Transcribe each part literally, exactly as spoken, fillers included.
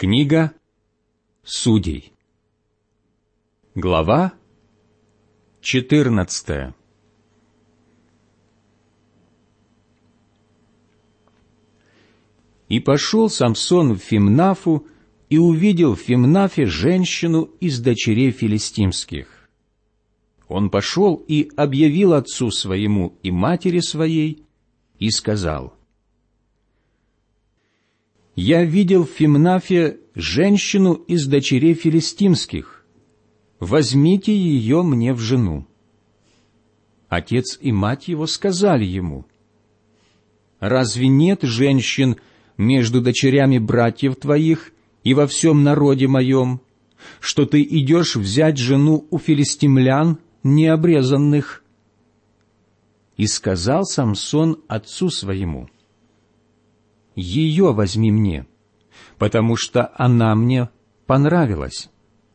Книга Судей. Глава четырнадцатая. И пошел Самсон в Фимнафу, и увидел в Фимнафе женщину из дочерей филистимских. Он пошел и объявил отцу своему и матери своей, и сказал: «Я видел в Фимнафе женщину из дочерей филистимских. Возьмите ее мне в жену». Отец и мать его сказали ему: «Разве нет женщин между дочерями братьев твоих и во всем народе моем, что ты идешь взять жену у филистимлян необрезанных?» И сказал Самсон отцу своему: «Ее возьми мне, потому что она мне понравилась».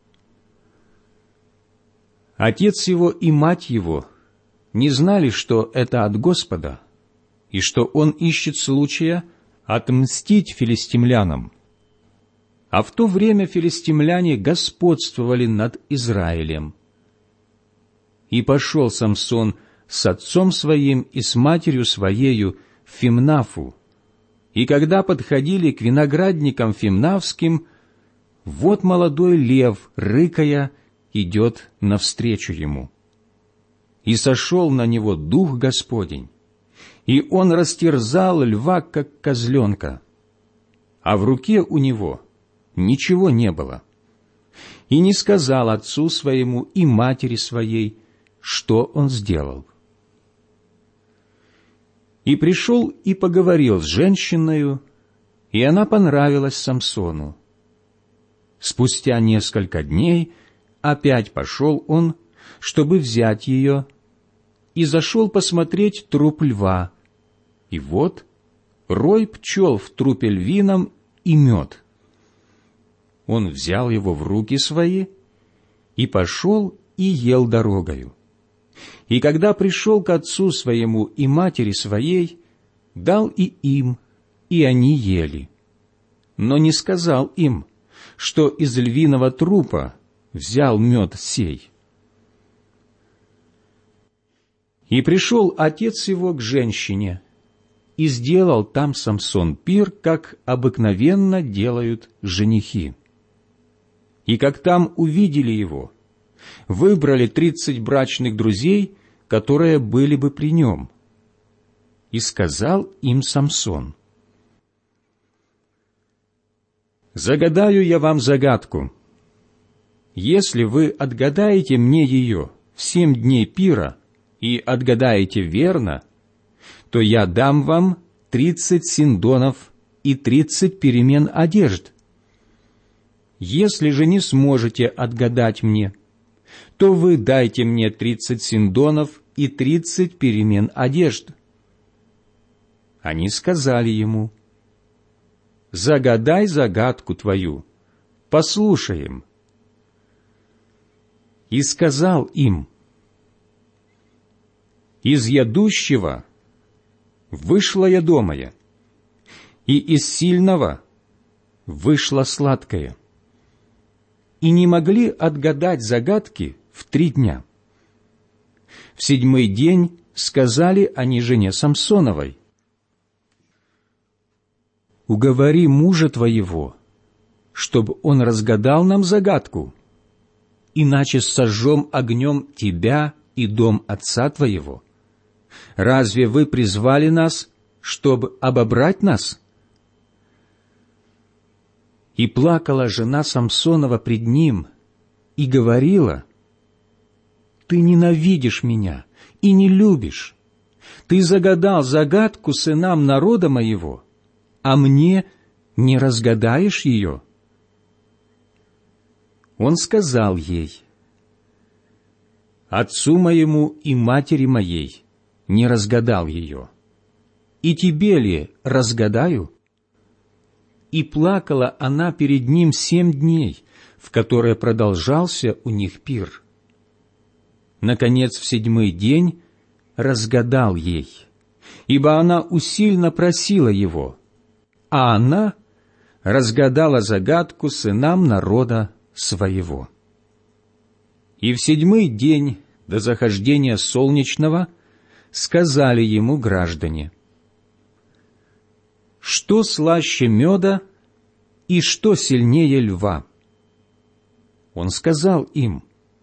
Отец его и мать его не знали, что это от Господа, и что он ищет случая отмстить филистимлянам. А в то время филистимляне господствовали над Израилем. И пошел Самсон с отцом своим и с матерью своею в Фимнафу, и когда подходили к виноградникам фимнавским, вот молодой лев, рыкая, идет навстречу ему. И сошел на него Дух Господень, и он растерзал льва, как козленка, а в руке у него ничего не было, и не сказал отцу своему и матери своей, что он сделал. И пришел и поговорил с женщиною, и она понравилась Самсону. Спустя несколько дней опять пошел он, чтобы взять ее, и зашел посмотреть труп льва, и вот рой пчел в трупе львином и мед. Он взял его в руки свои и пошел и ел дорогою. И когда пришел к отцу своему и матери своей, дал и им, и они ели. Но не сказал им, что из львиного трупа взял мед сей. И пришел отец его к женщине, и сделал там Самсон пир, как обыкновенно делают женихи. И как там увидели его, выбрали тридцать брачных друзей, которые были бы при нем. И сказал им Самсон: «Загадаю я вам загадку. Если вы отгадаете мне ее в семь дней пира и отгадаете верно, то я дам вам тридцать синдонов и тридцать перемен одежд. Если же не сможете отгадать мне, то вы дайте мне тридцать синдонов и тридцать перемен одежд». Они сказали ему: «Загадай загадку твою, послушаем». И сказал им: «Из ядущего вышла ядомая, и из сильного вышло сладкое». И не могли отгадать загадки в три дня. В седьмой день сказали они жене Самсоновой: «Уговори мужа твоего, чтобы он разгадал нам загадку, иначе сожжем огнем тебя и дом отца твоего. Разве вы призвали нас, чтобы обобрать нас?» И плакала жена Самсонова пред ним и говорила: «Ты ненавидишь меня и не любишь. Ты загадал загадку сынам народа моего, а мне не разгадаешь ее». Он сказал ей: «Отцу моему и матери моей не разгадал ее, и тебе ли разгадаю?» И плакала она перед ним семь дней, в которые продолжался у них пир. Наконец, в седьмой день разгадал ей, ибо она усильно просила его, а она разгадала загадку сынам народа своего. И в седьмой день до захождения солнечного сказали ему граждане: «Что слаще меда и что сильнее льва?» Он сказал им: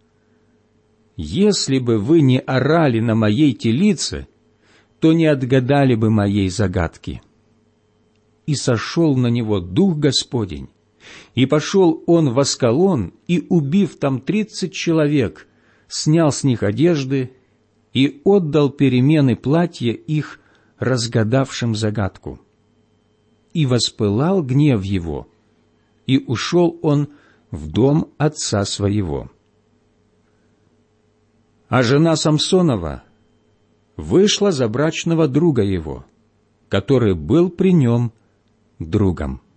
«Если бы вы не орали на моей телице, то не отгадали бы моей загадки». И сошел на него Дух Господень, и пошел он в Аскалон, и, убив там тридцать человек, снял с них одежды и отдал перемены платья их разгадавшим загадку. И воспылал гнев его, и ушел он в дом отца своего. А жена Самсонова вышла за брачного друга его, который был при нем другом.